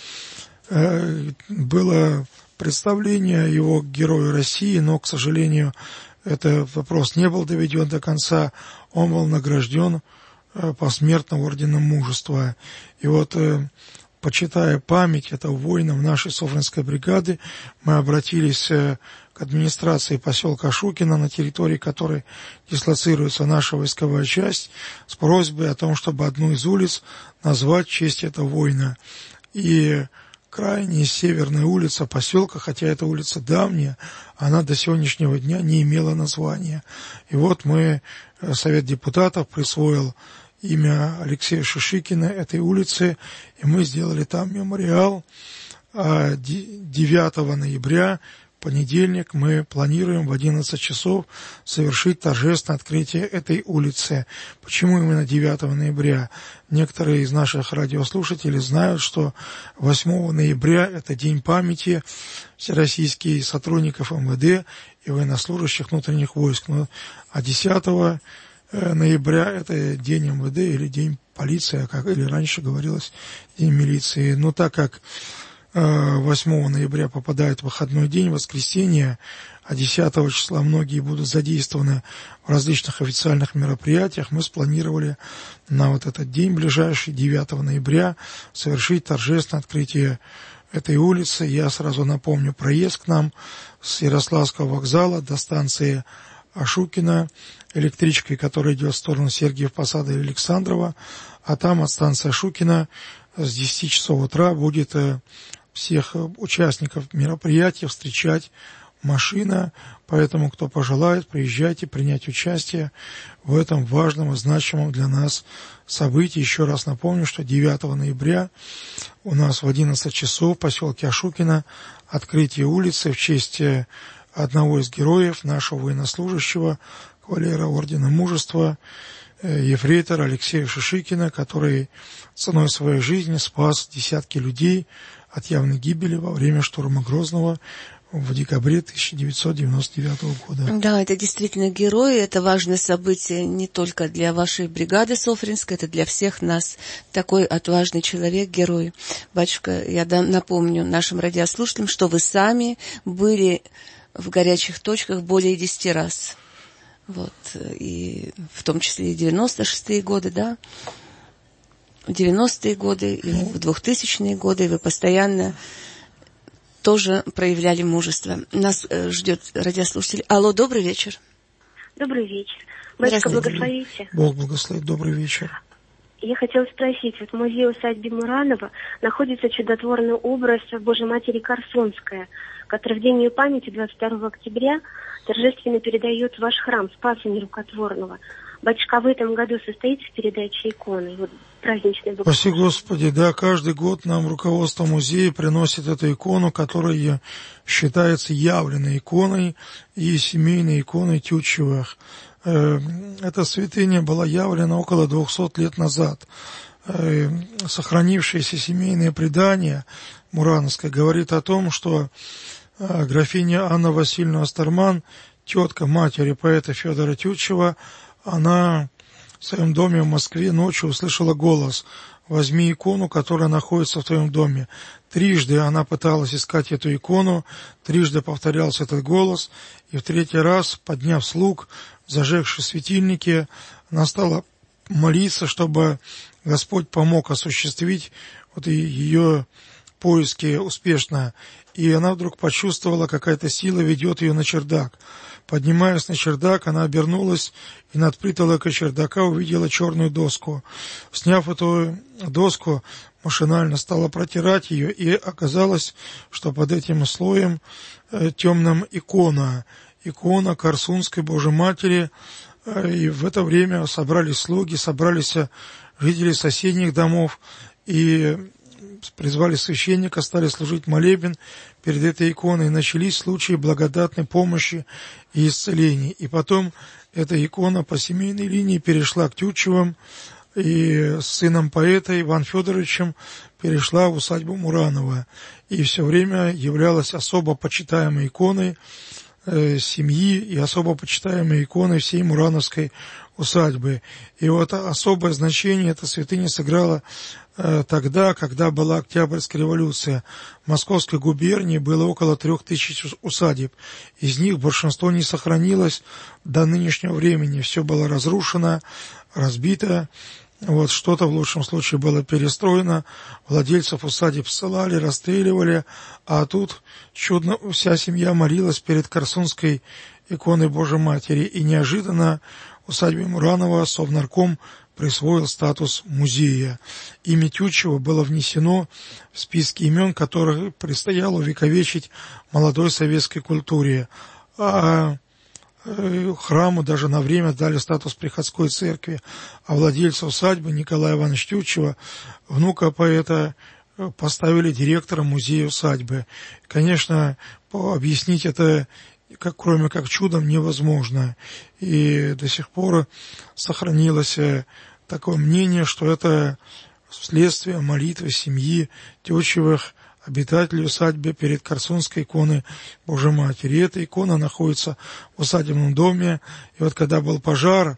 S3: Было представление его герою России, но, к сожалению, этот вопрос не был доведен до конца. Он был награжден посмертно орденом Мужества. И вот, почитая память этого воина нашей Софринской бригады, мы обратились к администрации поселка Шукино, на территории которой дислоцируется наша войсковая часть, с просьбой о том, чтобы одну из улиц назвать в честь этого воина. И крайняя северная улица поселка, хотя эта улица давняя, она до сегодняшнего дня не имела названия. И вот Совет депутатов присвоил имя Алексея Шишикина этой улице, и мы сделали там мемориал. 9 ноября, понедельник, мы планируем в 11 часов совершить торжественное открытие этой улицы. Почему именно 9 ноября? Некоторые из наших радиослушателей знают, что 8 ноября – это День памяти всероссийских сотрудников МВД и военнослужащих внутренних войск. А 10 ноября – это День МВД или День полиции, или раньше говорилось День милиции. Но так как 8 ноября попадает в выходной день, воскресенье, а 10 числа многие будут задействованы в различных официальных мероприятиях, мы спланировали на вот этот день ближайший, 9 ноября, совершить торжественное открытие этой улицы. Я сразу напомню, проезд к нам с Ярославского вокзала до станции Ашукина электричкой, которая идет в сторону Сергиев Посада и Александрова, а там от станции Ашукина с 10 часов утра будет всех участников мероприятия встречать машина, поэтому, кто пожелает, приезжайте принять участие в этом важном и значимом для нас событии. Еще раз напомню, что 9 ноября у нас в 11 часов в поселке Ашукино открытие улицы в честь одного из героев, нашего военнослужащего, кавалера ордена Мужества, ефрейтора Алексея Шишикина, который ценой своей жизни спас десятки людей от явной гибели во время штурма Грозного в декабре 1999 года.
S2: Да, это действительно герой, это важное событие не только для вашей бригады Софринской, это для всех нас. Такой отважный человек, герой. Батюшка, я напомню нашим радиослушателям, что вы сами были в горячих точках более 10 раз. Вот, и в том числе и 96-е годы, да, в 90-е годы, и в 2000-е годы, и вы постоянно тоже проявляли мужество. Нас ждет радиослушатель. Алло, добрый вечер.
S7: Добрый вечер. Батюшка, благословите.
S3: Бог благословит, добрый вечер.
S7: Я хотела спросить, вот в музее-усадьбе Муранова находится чудотворный образ Божьей Матери Корсунская, который в день ее памяти, 22 октября, торжественно передает ваш храм Спаса Нерукотворного. Батюшка, в этом году состоится передача иконы, вот праздничной богослужения?
S3: Спаси Господи, да, каждый год нам руководство музея приносит эту икону, которая считается явленной иконой и семейной иконой Тютчевых. Эта святыня была явлена около 200 лет назад. Сохранившееся семейное предание мурановское говорит о том, что графиня Анна Васильевна Остерман, тетка матери поэта Федора Тютчева, она в своем доме в Москве ночью услышала голос: «Возьми икону, которая находится в твоем доме». Трижды она пыталась искать эту икону, трижды повторялся этот голос, и в третий раз, подняв слуг, зажегши светильники, она стала молиться, чтобы Господь помог осуществить вот ее поиски успешно. и она вдруг почувствовала, какая-то сила ведет ее на чердак. Поднимаясь на чердак, она обернулась и над притолокой чердака увидела черную доску. Сняв эту доску, машинально стала протирать ее, и оказалось, что под этим слоем темным икона Корсунской Божьей Матери. И в это время собрались слуги, собрались жители соседних домов и призвали священника, стали служить молебен перед этой иконой. Начались случаи благодатной помощи и исцелений. И потом эта икона по семейной линии перешла к Тютчевым, и с сыном поэта Иваном Федоровичем перешла в усадьбу Муранова. И все время являлась особо почитаемой иконой семьи и особо почитаемой иконой всей Мурановской усадьбы. И вот особое значение эта святыня сыграла тогда, когда была Октябрьская революция. В Московской губернии было около 3000 усадеб. Из них большинство не сохранилось до нынешнего времени. Все было разрушено, разбито. Вот что-то в лучшем случае было перестроено, владельцев усадеб ссылали, расстреливали, а тут чудно вся семья молилась перед Корсунской иконой Божьей Матери, и неожиданно усадьбе Муранова Совнарком присвоил статус музея. Имя Тютчева было внесено в списки имен, которых предстояло увековечить молодой советской культуре. Храму даже на время дали статус приходской церкви, а владельца усадьбы Николая Ивановича Тютчева, внука поэта, поставили директором музея усадьбы. Конечно, объяснить это кроме как чудом невозможно, и до сих пор сохранилось такое мнение, что это следствие молитвы семьи Тютчевых, обитателей усадьбы перед Корсунской иконой Божьей Матери. И эта икона находится в усадебном доме. И вот когда был пожар,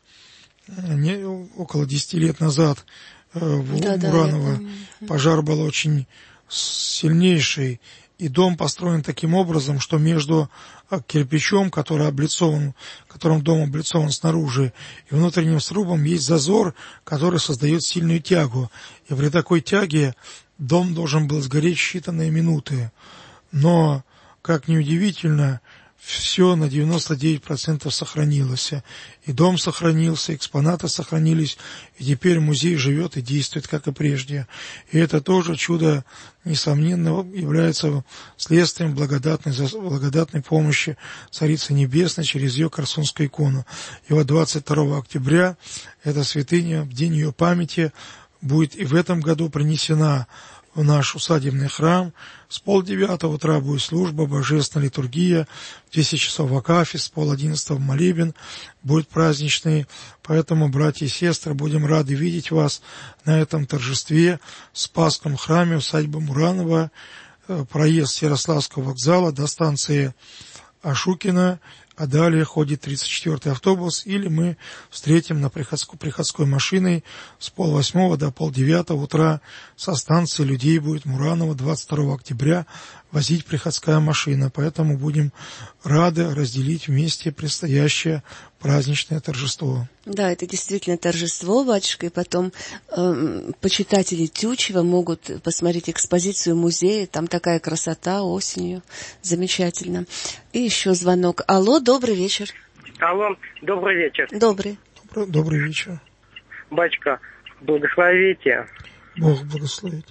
S3: около 10 лет назад, в Мураново, пожар был очень сильнейший. И дом построен таким образом, что между кирпичом, которым дом облицован снаружи, и внутренним срубом есть зазор, который создает сильную тягу. И при такой тяге дом должен был сгореть в считанные минуты. Но, как ни удивительно, все на 99% сохранилось. И дом сохранился, экспонаты сохранились, и теперь музей живет и действует, как и прежде. И это тоже чудо, несомненно, является следствием благодатной помощи Царицы Небесной через ее Корсунскую икону. И вот 22 октября эта святыня, в день ее памяти, будет и в этом году принесена в наш усадебный храм. С 8:30 утра будет служба, божественная литургия, в 10 часов акафист, 10:30 молебен будет праздничный. Поэтому, братья и сестры, будем рады видеть вас на этом торжестве в Спасском храме усадьбы Муранова. Проезд с Ярославского вокзала до станции Ашукина, а далее ходит 34-й автобус, или мы встретим приходской машиной с 7:30 до 8:30 утра со станции людей будет Муранова 22 октября возить приходская машина. Поэтому будем рады разделить вместе предстоящее праздничное торжество.
S2: Да, это действительно торжество, батюшка, и потом почитатели Тютчева могут посмотреть экспозицию музея, там такая красота осенью, замечательно. И еще звонок. Алло, добрый вечер.
S8: Алло, добрый вечер.
S2: Добрый.
S3: Добрый вечер.
S8: Батюшка, благословите.
S3: Бог благословит.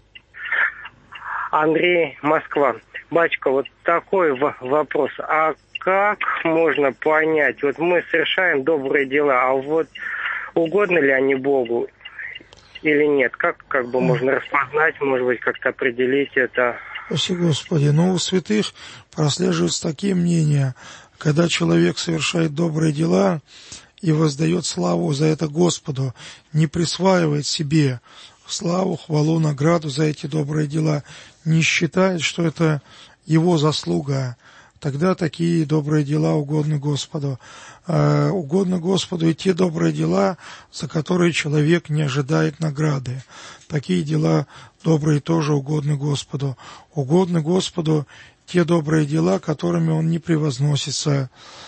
S8: Андрей, Москва. Батюшка, вот такой вопрос. А как можно понять, вот мы совершаем добрые дела, а вот угодно ли они Богу или нет? Как бы можно распознать, может быть, как-то определить это?
S3: Спасибо, Господи. Но у святых прослеживаются такие мнения, когда человек совершает добрые дела и воздает славу за это Господу, не присваивает себе славу, хвалу, награду за эти добрые дела, не считает, что это его заслуга, тогда такие добрые дела угодны Господу. Угодны Господу и те добрые дела, за которые человек не ожидает награды. Такие дела добрые тоже угодны Господу. Угодны Господу те добрые дела, которыми Он не превозносится,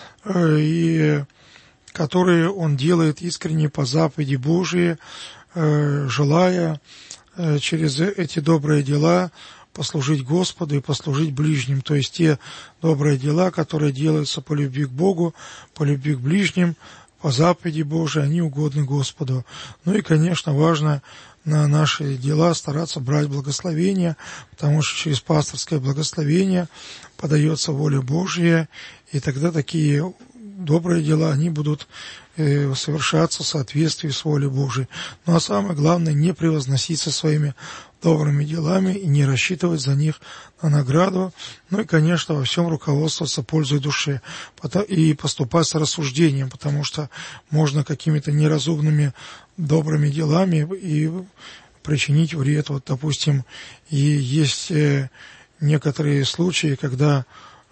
S3: и которые Он делает искренне по заповеди Божией, желая через эти добрые дела послужить Господу и послужить ближним. То есть те добрые дела, которые делаются по любви к Богу, по любви к ближним, по заповеди Божией, они угодны Господу. Ну и, конечно, важно на наши дела стараться брать благословение, потому что через пасторское благословение подается воля Божья, и тогда такие добрые дела, они будут совершаться в соответствии с волей Божией. Ну а самое главное, не превозноситься своими добрыми делами и не рассчитывать за них на награду. Ну и, конечно, во всем руководствоваться пользой души и поступать с рассуждением, потому что можно какими-то неразумными добрыми делами и причинить вред. Вот, допустим, и есть некоторые случаи, когда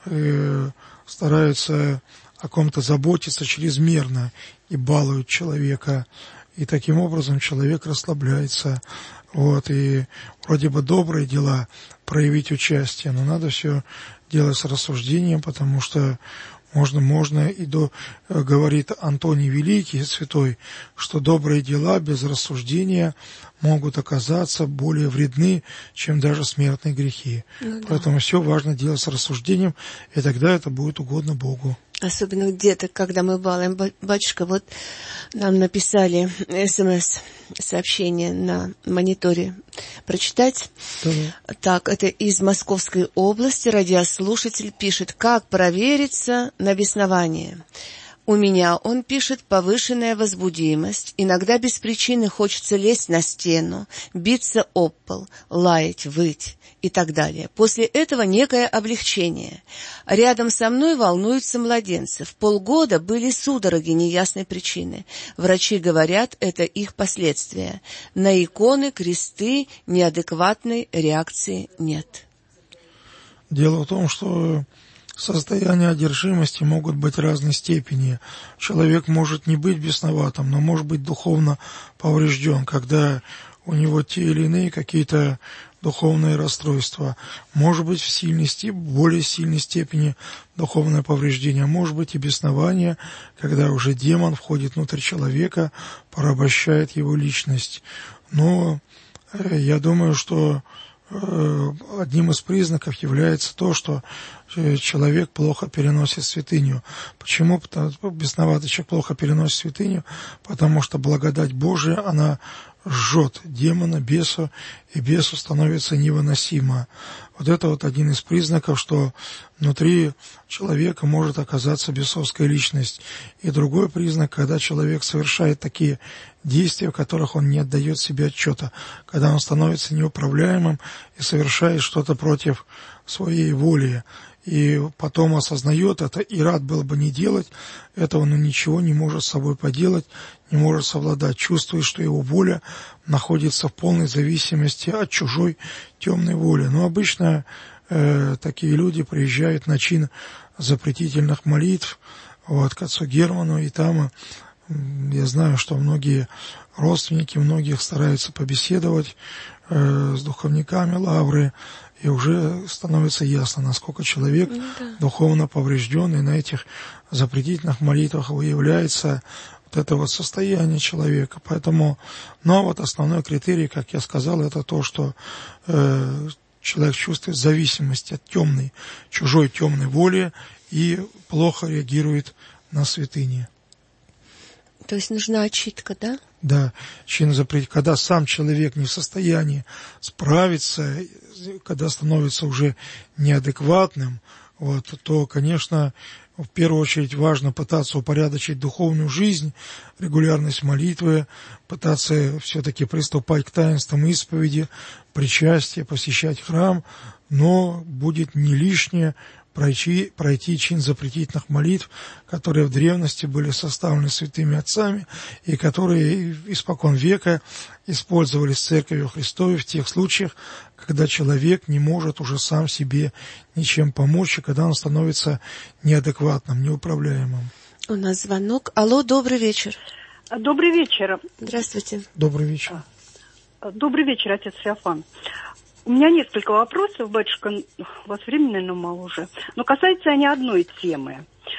S3: стараются о ком-то заботиться чрезмерно и балуют человека, и таким образом человек расслабляется. Вот, и вроде бы добрые дела, проявить участие, но надо все делать с рассуждением, потому что можно и говорит Антоний Великий, святой, что добрые дела без рассуждения могут оказаться более вредны, чем даже смертные грехи. Ну, да. Поэтому все важно делать с рассуждением, и тогда это будет угодно Богу.
S2: Особенно где-то, когда мы балуем. Батюшка, вот нам написали СМС-сообщение на мониторе. Прочитать? Да. Так, это из Московской области. Радиослушатель пишет: как провериться на беснование? У меня, он пишет, повышенная возбудимость. Иногда без причины хочется лезть на стену, биться об пол, лаять, выть и так далее. После этого некое облегчение. Рядом со мной волнуются младенцы. В полгода были судороги неясной причины. Врачи говорят, это их последствия. На иконы, кресты неадекватной реакции нет.
S3: Дело в том, что состояния одержимости могут быть разной степени. Человек может не быть бесноватым, но может быть духовно поврежден, когда у него те или иные какие-то духовные расстройства. Может быть в более сильной степени духовное повреждение, может быть и беснование, когда уже демон входит внутрь человека, порабощает его личность. Но я думаю, что одним из признаков является то, что человек плохо переносит святыню. Почему? Потому что бесноватый человек плохо переносит святыню, потому что благодать Божия, она жжет демона, бесу, и бесу становится невыносимо. Вот это вот один из признаков, что внутри человека может оказаться бесовская личность. И другой признак, когда человек совершает такие действия, в которых он не отдает себе отчета, когда он становится неуправляемым и совершает что-то против своей воли, и потом осознает это, и рад был бы не делать этого, но ничего не может с собой поделать, не может совладать, чувствует, что его воля находится в полной зависимости от чужой темной воли. Но обычно такие люди приезжают на чин запретительных молитв к отцу Герману, и там я знаю, что многие родственники, многих стараются побеседовать с духовниками лавры, и уже становится ясно, насколько человек духовно поврежден, и на этих запретительных молитвах выявляется вот это вот состояние человека. Поэтому, но вот основной критерий, как я сказал, это то, что человек чувствует зависимость от чужой темной воли и плохо реагирует на святыни.
S2: То есть нужна очистка, да?
S3: Да, когда сам человек не в состоянии справиться, когда становится уже неадекватным, то, конечно, в первую очередь важно пытаться упорядочить духовную жизнь, регулярность молитвы, пытаться все-таки приступать к таинствам исповеди, причастия, посещать храм, но будет не лишнее пройти чин запретительных молитв, которые в древности были составлены святыми отцами и которые испокон века использовались Церковью Христовой в тех случаях, когда человек не может уже сам себе ничем помочь, и когда он становится неадекватным, неуправляемым.
S2: У нас звонок. Алло, добрый вечер.
S9: Добрый вечер.
S2: Здравствуйте.
S3: Добрый вечер.
S9: Добрый вечер, отец Феофан. У меня несколько вопросов, батюшка, у вас времени, наверное, мало уже, но касаются они одной темы.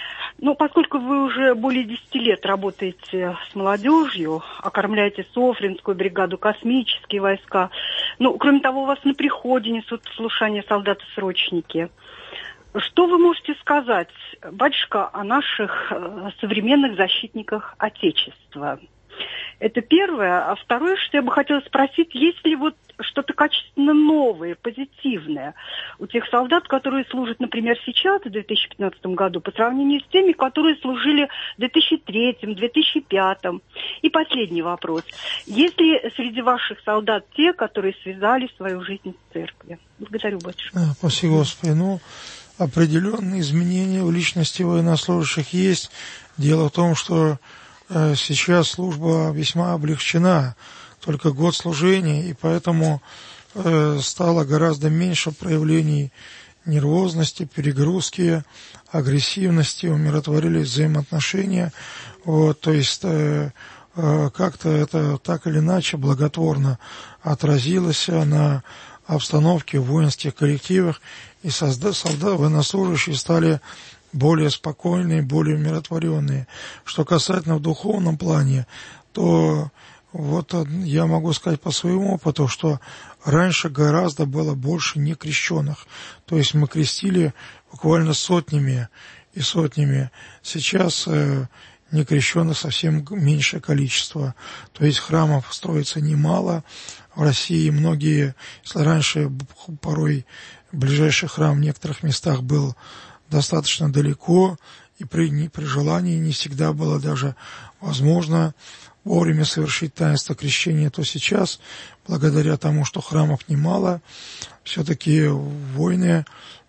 S9: Ну, поскольку вы уже более 10 лет работаете с молодежью, окормляете Софринскую бригаду, космические войска, ну, кроме того, у вас на приходе несут слушание солдаты-срочники. Что вы можете сказать, батюшка, о наших современных защитниках Отечества? Это первое. А второе, что я бы хотела спросить, есть ли вот что-то качественно новое, позитивное у тех солдат, которые служат, например, сейчас, в 2015 году, по сравнению с теми, которые служили в 2003, 2005. И последний вопрос. Есть ли среди ваших солдат те, которые связали свою жизнь с церковью? Благодарю, батюшка.
S3: Спасибо, Господи. Ну, определенные изменения в личности военнослужащих есть. Дело в том, что сейчас служба весьма облегчена, только год служения, и поэтому стало гораздо меньше проявлений нервозности, перегрузки, агрессивности, умиротворились взаимоотношения. Вот, то есть как-то это так или иначе благотворно отразилось на обстановке в воинских коллективах, и военнослужащие стали более спокойные, более умиротворенные. Что касательно в духовном плане, то вот я могу сказать по своему опыту, что раньше гораздо было больше некрещенных. То есть мы крестили буквально сотнями и сотнями. Сейчас некрещенных совсем меньшее количество. То есть храмов строится немало. В России многие, если раньше порой ближайший храм в некоторых местах был достаточно далеко, и при желании не всегда было даже возможно вовремя совершить таинство крещения, то сейчас, благодаря тому, что храмов немало, все-таки воины,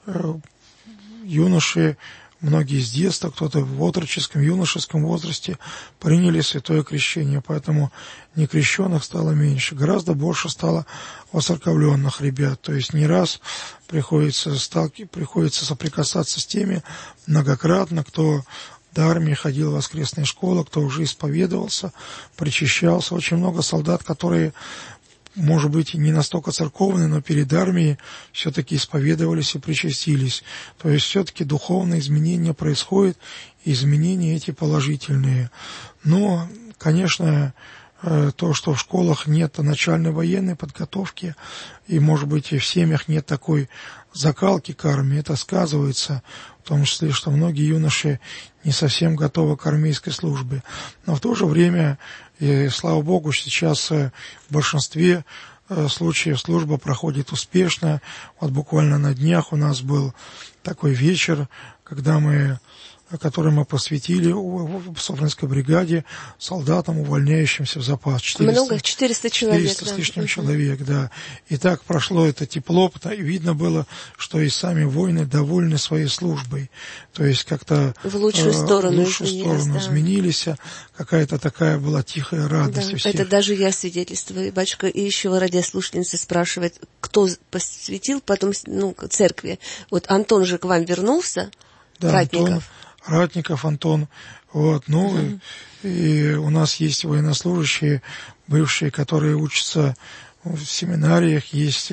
S3: юноши, многие с детства, кто-то в отроческом, юношеском возрасте приняли святое крещение, поэтому некрещенных стало меньше. Гораздо больше стало воцерковленных ребят, то есть не раз приходится соприкасаться с теми многократно, кто до армии ходил в воскресные школы, кто уже исповедовался, причащался. Очень много солдат, которые, может быть, не настолько церковные, но перед армией все-таки исповедовались и причастились. То есть все-таки духовные изменения происходят, и изменения эти положительные. Но, конечно, то, что в школах нет начальной военной подготовки, и, может быть, и в семьях нет такой закалки к армии, это сказывается, в том числе, что многие юноши не совсем готовы к армейской службе. Но в то же время, и, слава Богу, сейчас в большинстве случаев служба проходит успешно. Вот буквально на днях у нас был такой вечер, который мы посвятили в Софринской бригаде солдатам, увольняющимся в запас.
S2: 400 человек.
S3: 400 с лишним человек, да. И так прошло это тепло, и видно было, что и сами воины довольны своей службой. То есть как-то
S2: в лучшую сторону
S3: изменились. Какая-то такая была тихая радость у всех.
S2: Это даже я свидетельствую, батюшка. И еще радиослушательница спрашивает, кто посвятил потом церкви. Вот Антон же к вам вернулся,
S3: да,
S2: Ратников.
S3: Ратников Антон, вот, и у нас есть военнослужащие, бывшие, которые учатся в семинариях, есть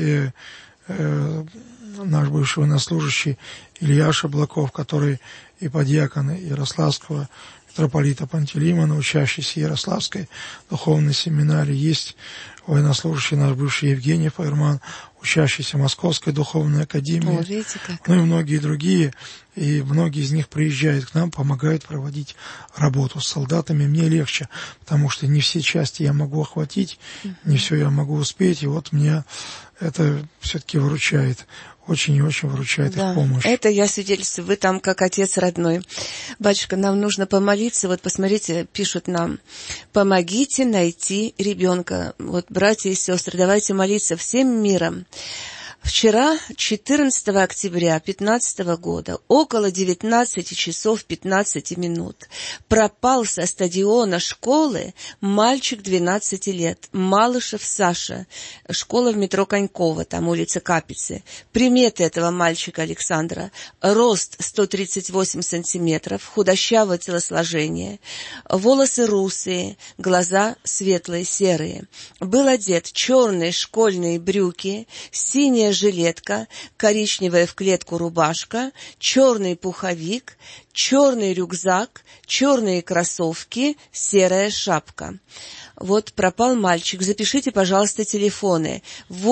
S3: наш бывший военнослужащий Илья Шаблаков, который и подьякон Ярославского митрополита Пантелеймона, учащийся Ярославской духовной семинарии, есть военнослужащий наш бывший Евгений Фаерман, учащийся Московской духовной академии, и многие другие, и многие из них приезжают к нам, помогают проводить работу с солдатами. Мне легче, потому что не все части я могу охватить, не все я могу успеть, и вот меня это все-таки выручает, очень и очень выручает их помощь.
S2: Это я свидетельствую, вы там как отец родной. Батюшка, нам нужно помолиться, вот посмотрите, пишут нам, помогите найти ребенка. Вот, братья и сестры, давайте молиться всем миром. Вчера, 14 октября 2015 года, около 19 часов 15 минут, пропал со стадиона школы мальчик 12 лет, Малышев Саша, школа в метро Конькова, там улица Капицы. Приметы этого мальчика Александра: рост 138 сантиметров, худощавое телосложение, волосы русые, глаза светлые, серые. Был одет черные школьные брюки, синяя жилетка, коричневая в клетку рубашка, черный пуховик, черный рюкзак, черные кроссовки, серая шапка. Вот пропал мальчик. Запишите, пожалуйста, телефоны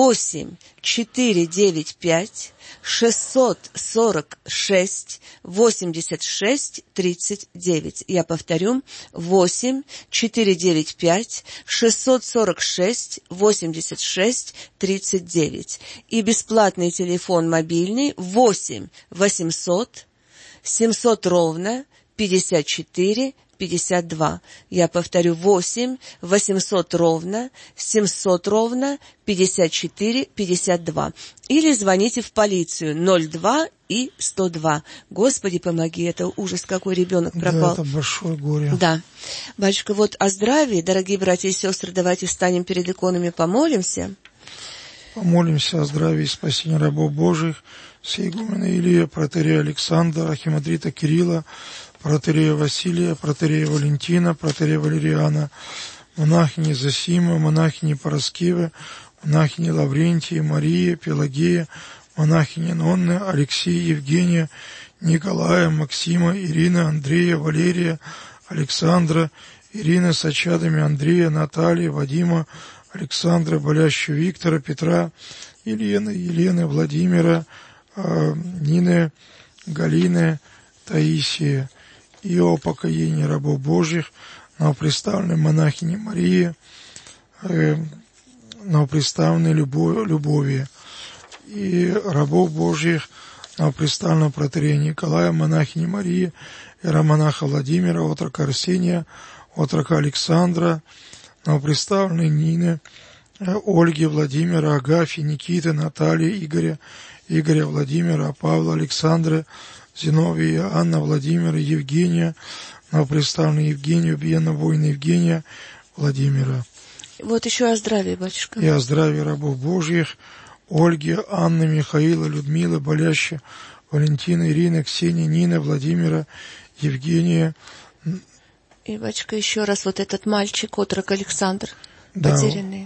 S2: 8-495-646-86-39. Я повторю, 8-495-646-86-39. И бесплатный телефон мобильный 8-800-700-54-52. Я повторю, 8-800-700-54-52. Или звоните в полицию 02 и 102. Господи, помоги, это ужас, какой ребенок пропал.
S3: Да, это большое горе.
S2: Да. Батюшка, вот о здравии, дорогие братья и сестры, давайте встанем перед иконами, помолимся.
S3: Помолимся о здравии и спасении рабов Божьих, сиегумена Илия, протоиерея Александра, архимандрита Кирилла, протоиерея Василия, протоиерея Валентина, протоиерея Валериана, монахини Зосимы, монахини Параскевы, монахини Лаврентия, Мария, Пелагея, монахини Нонны, Алексея, Евгения, Николая, Максима, Ирина, Андрея, Валерия, Александра, Ирины с очадами Андрея, Натальи, Вадима, Александра, болящего Виктора, Петра, Елены, Владимира, Нины, Галины, Таисии, и о покоении рабов Божьих, новоприставленной монахини Марии, новоприставленной Любови, и рабов Божьих, новоприставленного протоиерея Николая, монахини Марии, иеромонаха Владимира, отрока Арсения, отрока Александра, новоприставленной Нины, Ольги, Владимира, Агафьи, Никиты, Натальи, Игоря, Владимира, Павла, Александры, Зиновия, Анна, Владимира, Евгения, новоприставленную Евгению, Бьена, воина Евгения, Владимира.
S2: Вот еще о здравии, батюшка.
S3: И о здравии рабов Божьих, Ольги, Анны, Михаила, Людмилы, болящей, Валентины, Ирины, Ксении, Нины, Владимира, Евгения.
S2: И, батюшка, еще раз вот этот мальчик, отрок Александр,
S3: да,
S2: потерянный.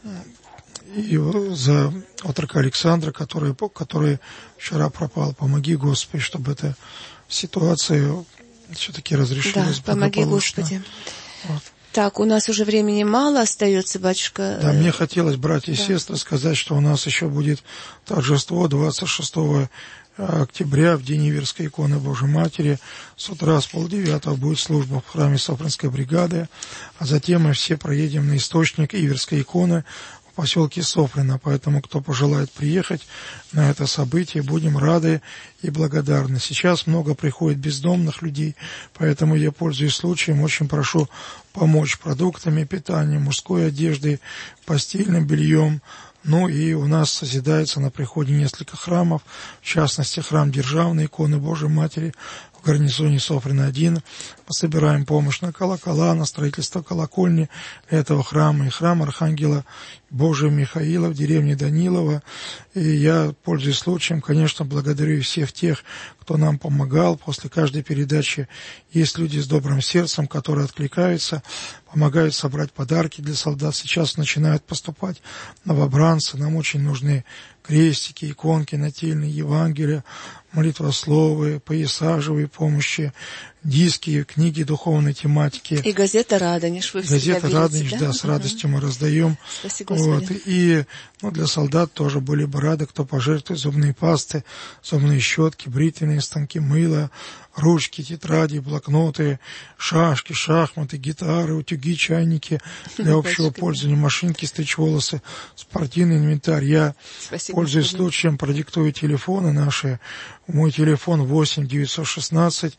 S3: И за отрока Александра, который вчера пропал, помоги, Господи, чтобы эта ситуация все-таки разрешилась.
S2: Да, помоги, Господи. Вот. Так, у нас уже времени мало остается, батюшка.
S3: Да, мне хотелось, братья и сестры, сказать, что у нас еще будет торжество 26 октября, в день Иверской иконы Божьей Матери. С утра с 8:30 будет служба в храме Софринской бригады, а затем мы все проедем на источник Иверской иконы в поселке Софрино. Поэтому, кто пожелает приехать на это событие, будем рады и благодарны. Сейчас много приходит бездомных людей, поэтому я, пользуясь случаем, очень прошу помочь продуктами питания, мужской одеждой, постельным бельем. Ну и у нас созидается на приходе несколько храмов, в частности, храм Державной иконы Божьей Матери в гарнизоне Софрино-1. Мы собираем помощь на колокола, на строительство колокольни этого храма и храм Архангела Божия Михаила в деревне Данилово. И я, пользуясь случаем, конечно, благодарю всех тех, кто нам помогал. После каждой передачи есть люди с добрым сердцем, которые откликаются, помогают собрать подарки для солдат. Сейчас начинают поступать новобранцы. Нам очень нужны крестики, иконки нательные, Евангелия, молитвословы, пояса живой помощи, диски, книги духовной тематики.
S2: И газета «Радонеж». Вы
S3: газета «Радонеж», да, с радостью мы раздаем.
S2: Спасибо,
S3: вот. И для солдат тоже были бы рады, кто пожертвует зубные пасты, зубные щетки, бритвенные станки, мыло, ручки, тетради, блокноты, шашки, шахматы, гитары, утюги, чайники для общего пользования, машинки стричь волосы, спортивный инвентарь. Я, пользуясь случаем, продиктую телефоны наши. Мой телефон 8 916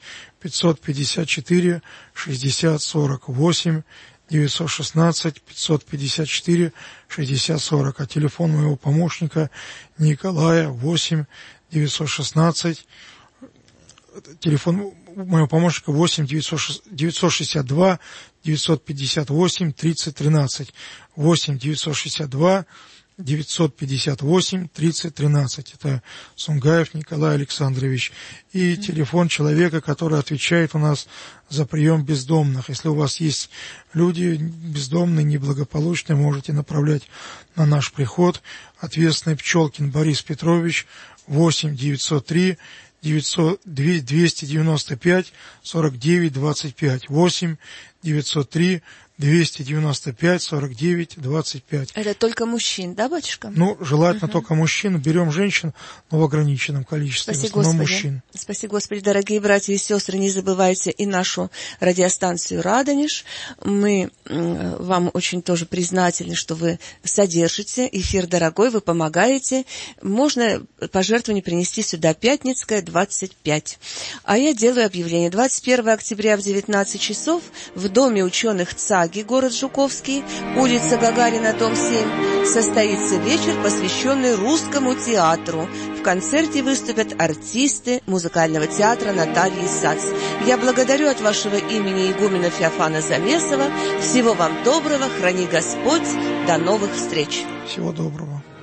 S3: 554 60 40. 8 916 554 60 40. А телефон моего помощника Николая 8 916. Телефон моего помощника 8 962 958 30 13. 8 962 958 30 13. Это Сунгаев Николай Александрович. И телефон человека, который отвечает у нас за прием бездомных. Если у вас есть люди бездомные, неблагополучные, можете направлять на наш приход. Ответственный Пчелкин Борис Петрович 8 903 295 49 25. 8 903 295 49 25.
S2: Это только мужчин, да, батюшка?
S3: Ну, желательно только мужчин. Берем женщин, но в ограниченном количестве.
S2: Спаси
S3: в основном
S2: Господи.
S3: мужчин.
S2: Спаси Господи, дорогие братья и сестры, не забывайте и нашу радиостанцию «Радонеж». Мы вам очень тоже признательны, что вы содержите эфир дорогой, вы помогаете. Можно пожертвование принести сюда, Пятницкая, 25. А я делаю объявление. 21 октября в 19 часов в Доме ученых ЦАГИ, город Жуковский, улица Гагарина, дом 7, состоится вечер, посвященный русскому театру. В концерте выступят артисты музыкального театра Натальи Сац. Я благодарю от вашего имени игумена Феофана Замесова. Всего вам доброго, храни Господь, до новых встреч.
S3: Всего доброго.